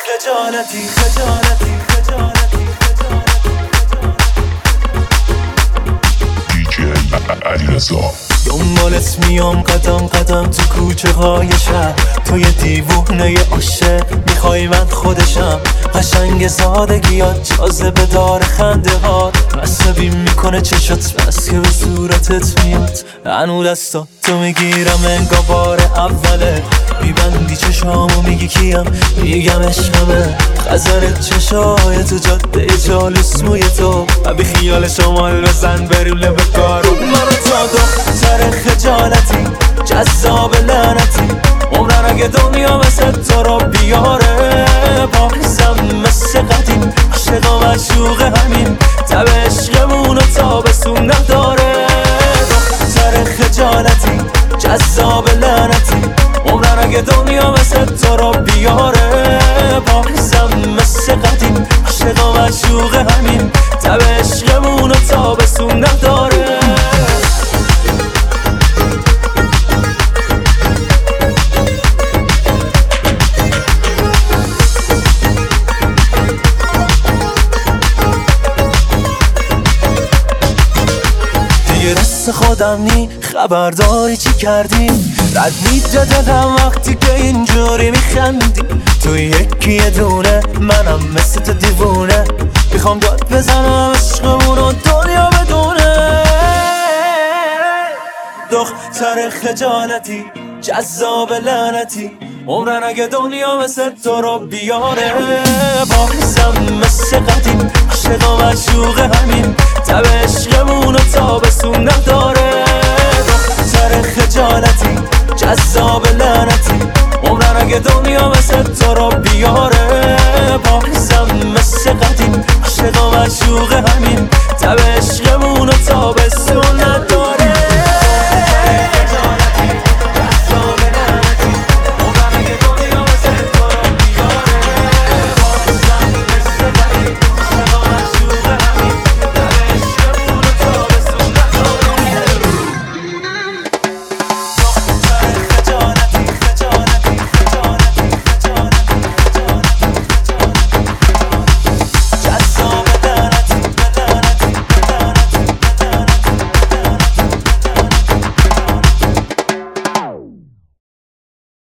خجالتی خجالتی خجالتی دیجی علیرضا دنبالت میام قدم قدم تو کوچه های شهر، تو یه دیوونه عاشق میخوای من خودشم. قشنگ سادگیات جاذبه داره خنده هات، عصبی میکنه چشات بس که به صورتت میاد. هنو دستا تو میگیرم انگار بار اوله، میبندی چشامو میگی کیم، میگم عشقمه. خزرت چشای تو جاده جالوس موی تو، بی خیال شمال بزن بریم لب کارو. منو تا دختر خجالتی جذاب لعنتی، عمرن اگه دنیا مثل تو رو بیاره. بازم مثل قدیم عاشق و معشوق همین، تب عشقمون و تابستون نداره. دختر خجالتی جذاب لعنتی، عمرن اگه دنیا مثل تو رو بیاره. بازم مثل قدیم عاشق و معشوق همین، تب عشقمون و تابستون نداره. دست خودم نی خبرداری چی کردی، رد میده دلم وقتی که اینجوری میخندی. تو یکی دونه منم مثل تو دیوونه، میخوام داد بزنم عشقمون و دنیا بدونه. دختر خجالتی جذاب لعنتی، عمرن اگه دنیا مثل تو رو بیاره. بازم مثل قدیم عاشق و معشوق همین، تب عشقمون و تابستون نداره. دختر خجالتی جذاب لعنتی، عمرن اگه دنیا مثل تو رو بیاره. بازم مثل قدیم عاشق و معشوق همین، تب عشقمون و تابستون نداره.